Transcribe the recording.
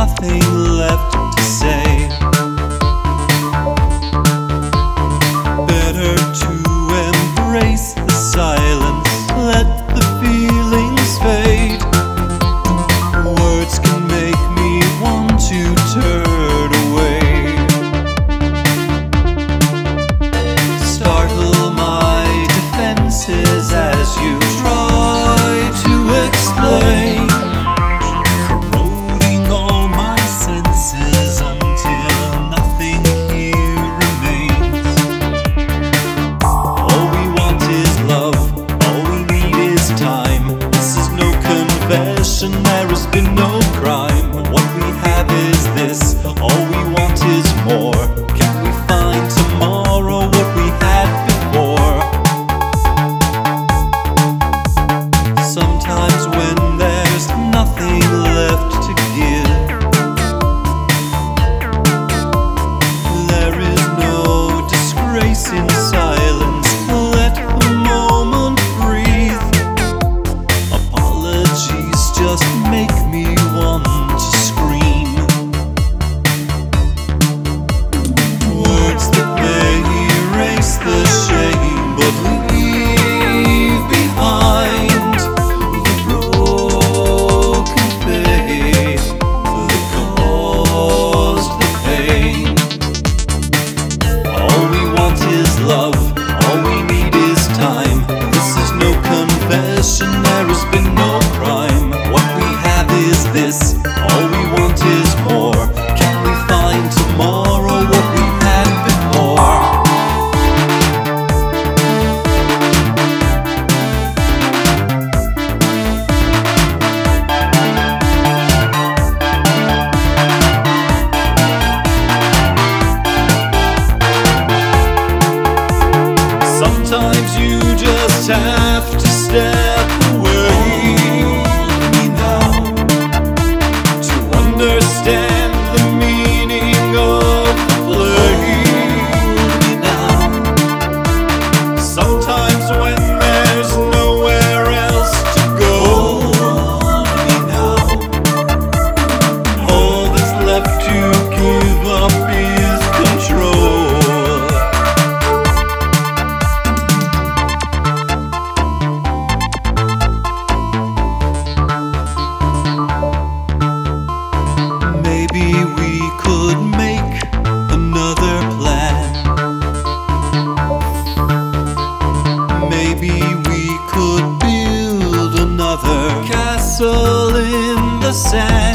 nothing left to say. Better to embrace the silence, let the feelings fade. Words can make me want to turn away. Startle my defenses as you try to explain. Corroding all my senses until nothing here remains. All we want is love, all we need is time. This is no confession, there has been no crime. What we have is this, all we want is more. Can we find tomorrow what we had before? Sometimes when there's nothing left to give, there is no disgrace in silence. Let the moment breathe. Apologies just make me want to scream. Words that may erase the shame, but leave behind the broken faith that caused the pain. All we want is love, all we need is time. This is no confession, there has been no crime. What we have is this, all we want is more. Can we find tomorrow what we had before? Sometimes you just have to step away to understand the meaning of the play. Sometimes when there's nowhere else to go, all that's left to give up is control. Maybe we could make another plan. Maybe we could build another castle in the sand.